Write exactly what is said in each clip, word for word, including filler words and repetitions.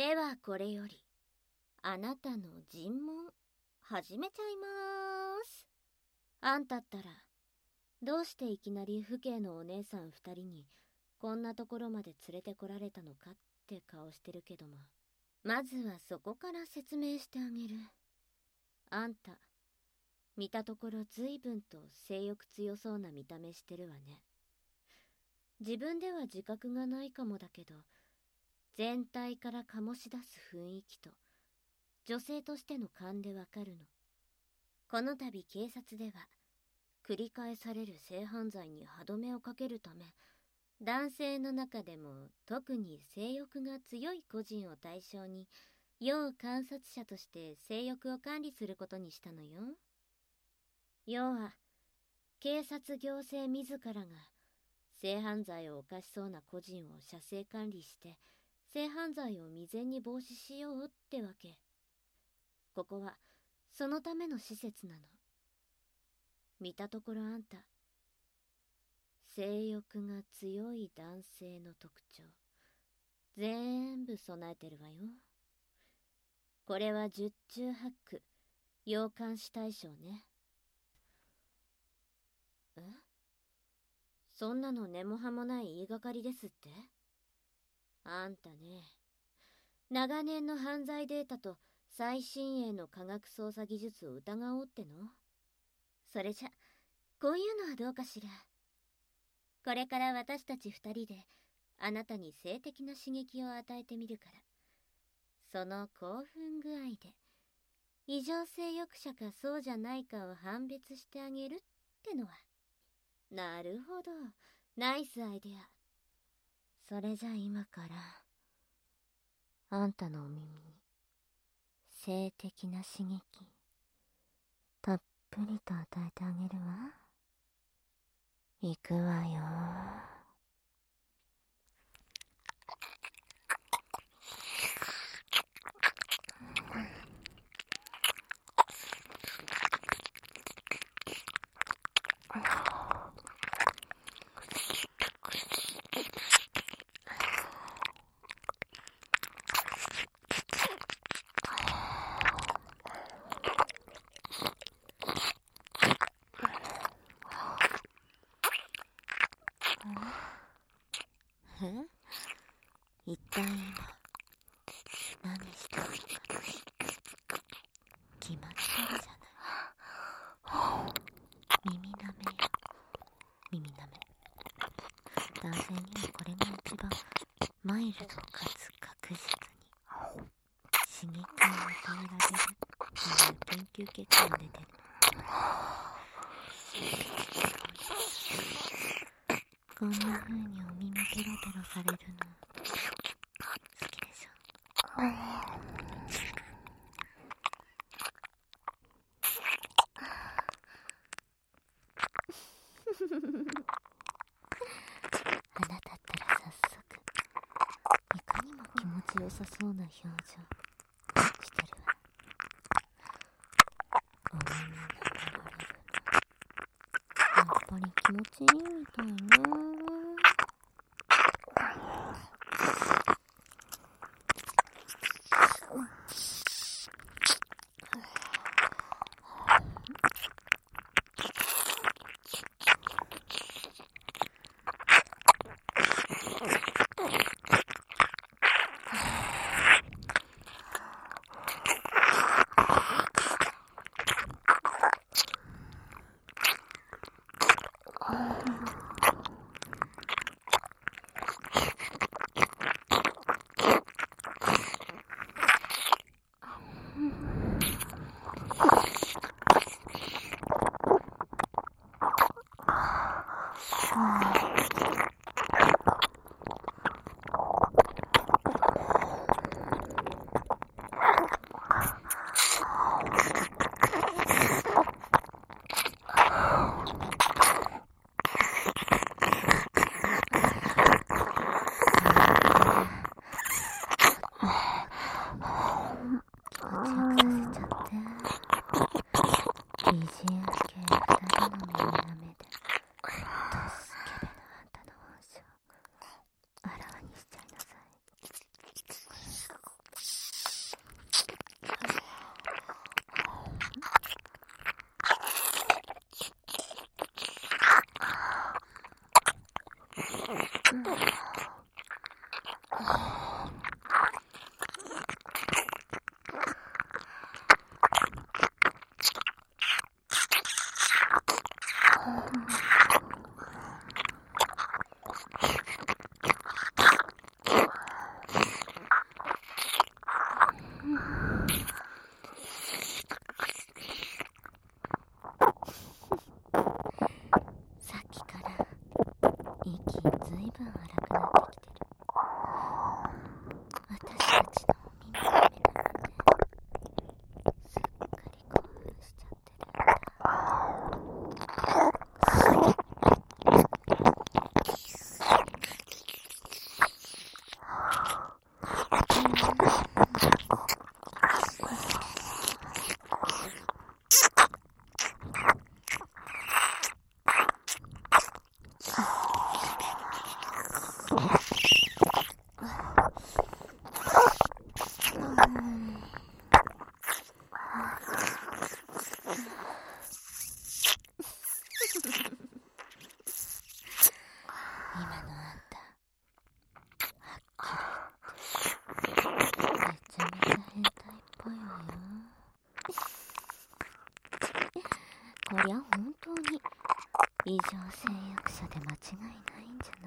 ではこれよりあなたの尋問始めちゃいまーす。あんたったらどうしていきなり父兄のお姉さん二人にこんなところまで連れてこられたのかって顔してるけども、まずはそこから説明してあげる。あんた見たところ随分と性欲強そうな見た目してるわね。自分では自覚がないかもだけど、全体から醸し出す雰囲気と女性としての勘でわかるの。この度警察では繰り返される性犯罪に歯止めをかけるため、男性の中でも特に性欲が強い個人を対象に要観察者として性欲を管理することにしたのよ。要は警察行政自らが性犯罪を犯しそうな個人を射精管理して性犯罪を未然に防止しようってわけ。ここはそのための施設なの。見たところあんた、性欲が強い男性の特徴全部備えてるわよ。これは十中八九要監視対象ね。え？そんなの根も葉もない言いがかりですって？あんたね、長年の犯罪データと最新鋭の科学捜査技術を疑おうっての？それじゃこういうのはどうかしら。これから私たち二人であなたに性的な刺激を与えてみるから、その興奮具合で異常性欲者かそうじゃないかを判別してあげるってのは。なるほど、ナイスアイデア。それじゃ今からあんたのお耳に性的な刺激たっぷりと与えてあげるわ。いくわよ。え？一体今何してるのか決まってるじゃない。耳なめよ、耳なめ。男性にはこれが一番マイルドかつ確実に刺激を与えられるという研究結果が出てる。こんな風にお耳ペロペロされるの好きでしょ？あなたったら早速いかにも気持ちよさそうな表情してるわ。お耳のペロレルやっぱり気持ちいいみたいね。 異常性欲者で間違いないんじゃない？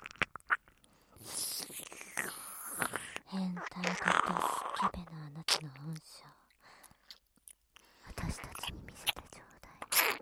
変態型スケベなあなたの本性、私たちに見せてちょうだい。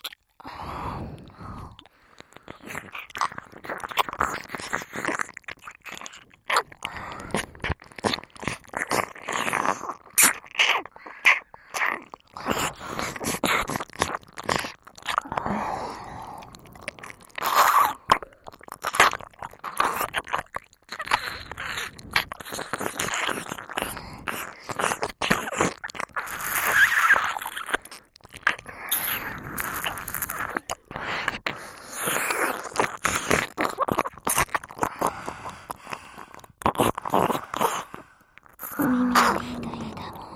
お耳のひだひだも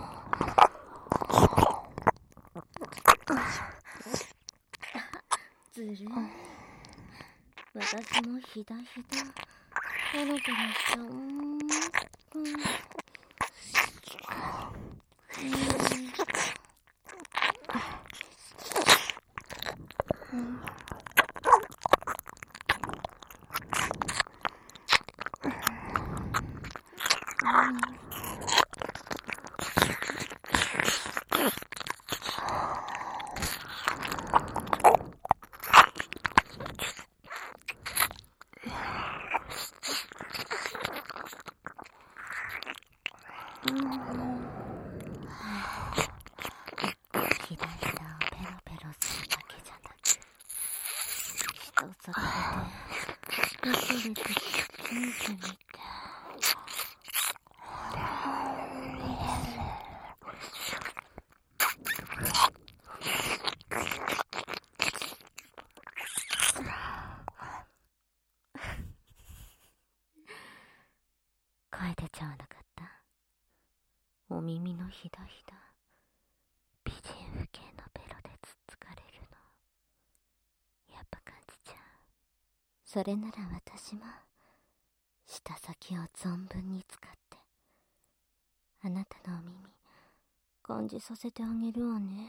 ずるい。私もひだひだペロペロしちゃう。うんうんひだひだをペロペロするだけじゃなく、人そこでベチベチついてみて。声出ちゃわなかった？お耳のひだひだ、美人婦系のベロでつっつかれるの、やっぱ感じちゃう。それなら私も舌先を存分に使ってあなたのお耳感じさせてあげるわね。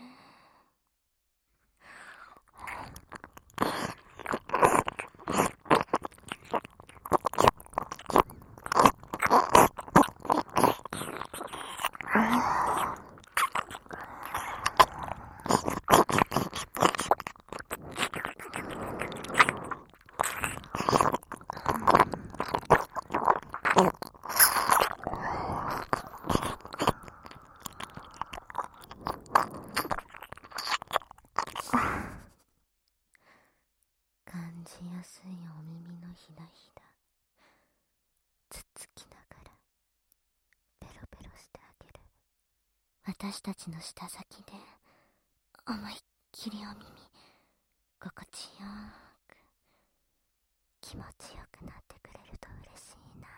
感じやすいお耳のひだひだ、つっつきながらペロペロしてあげる。私たちの舌先で思いっきりお耳心地よく気持ちよくなってくれると嬉しいな。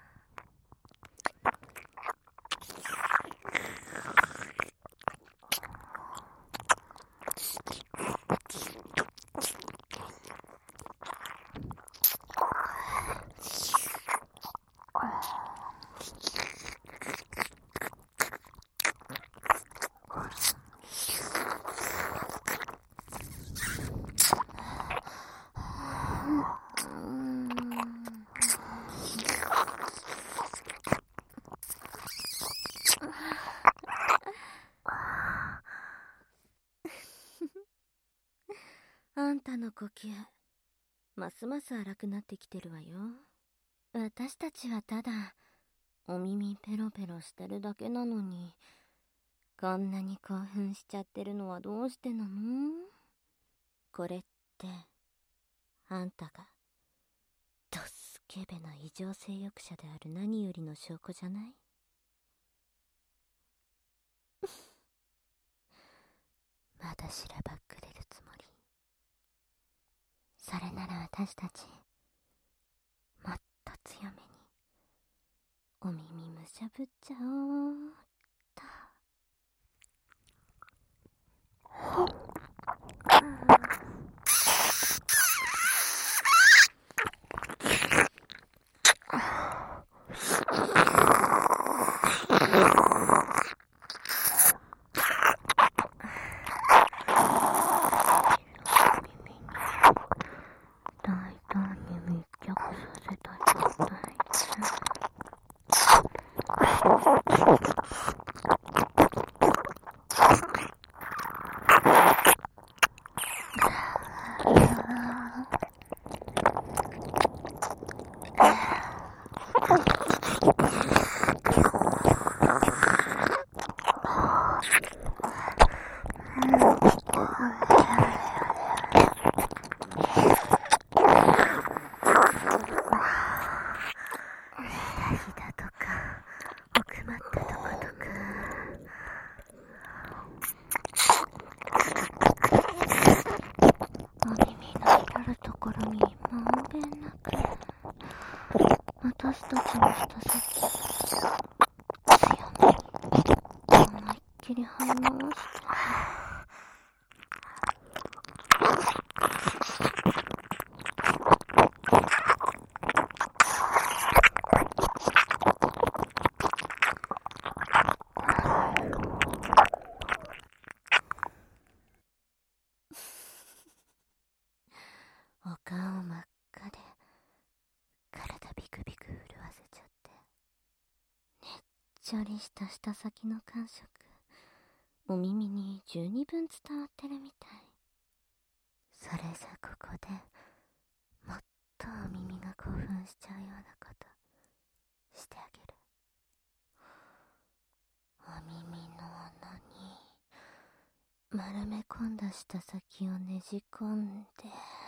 あんたの呼吸、ますます荒くなってきてるわよ。私たちはただお耳ペロペロしてるだけなのに、こんなに興奮しちゃってるのはどうしてなの？これってあんたがドスケベな異常性欲者である何よりの証拠じゃない？まだしらばっくれるつもり？それなら私たちもっと強めにお耳むしゃぶっちゃおうっと。 私たちの舌先、強めに思いっきり反応してお顔真っ赤で体ビクビク震わせちゃって、ねっちょりした舌先の感触、お耳に十二分伝わってるみたい。それじゃここでもっとお耳が興奮しちゃうようなことしてあげる。お耳の穴に丸め込んだ舌先をねじ込んで、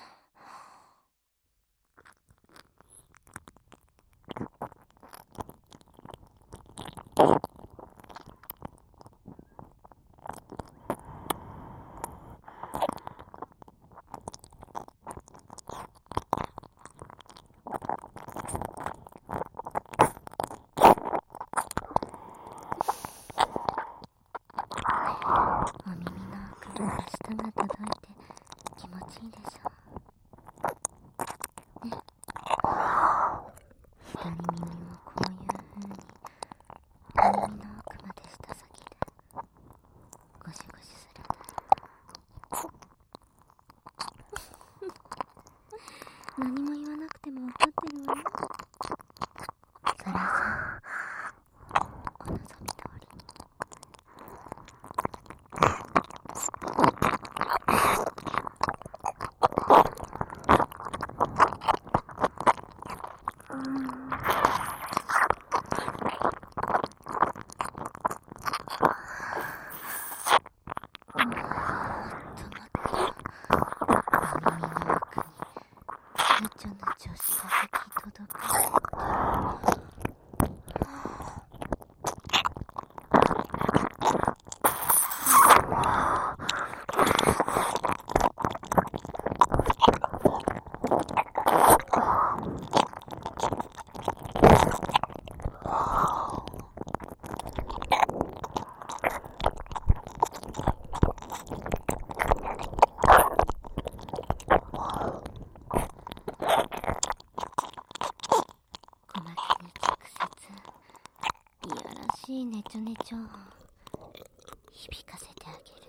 お耳の奥から舌が届いて気持ちいいでしょうね。左耳もこういう風にお耳の奥まで舌先でゴシゴシする。何も言わなくても分かってるわよ。それじゃあお望み通りに。ぬちょぬちょ舌先届く。いいねちょねちょ響かせてあげる。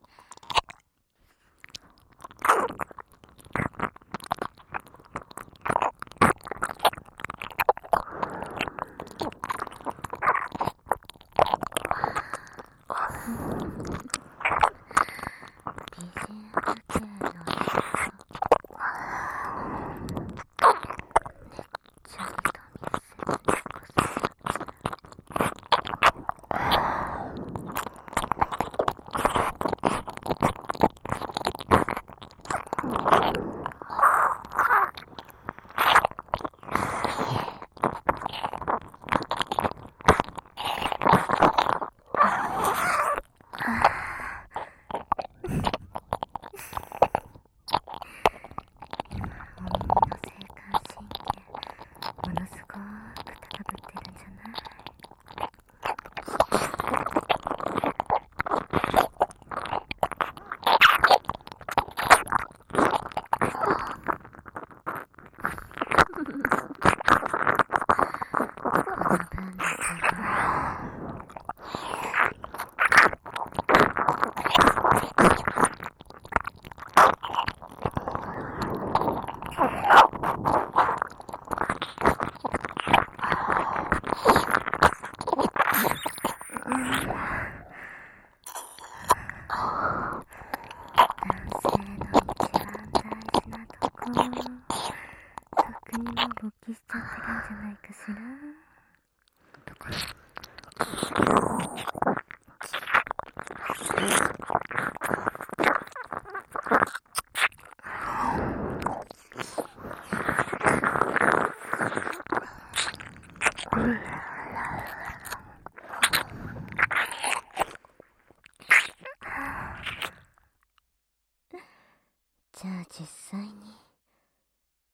ビージーエム 系のめっちゃりと見せてこそ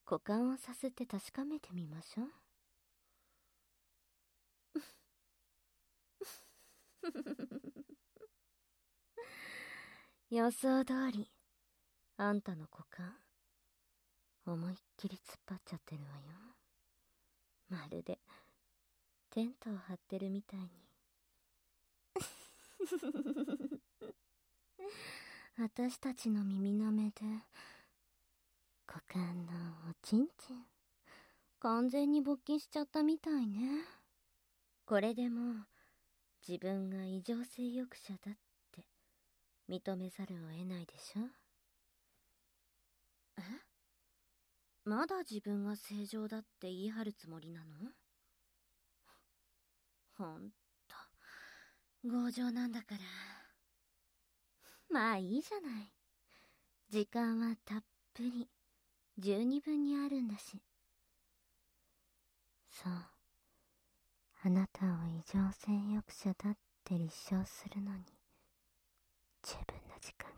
股間をさすって確かめてみましょう。予想通り、あんたの股間、思いっきり突っ張っちゃってるわよ。まるで、テントを張ってるみたいに。私たちの耳の目で、股間のおちんちん、完全に勃起しちゃったみたいね。これでもう、自分が異常性欲者だって認めざるを得ないでしょ。え？まだ自分が正常だって言い張るつもりなの？ほんと強情なんだから。まあいいじゃない。時間はたっぷり十二分にあるんだし。そう、あなたを異常性欲者だって立証するのに十分な時間が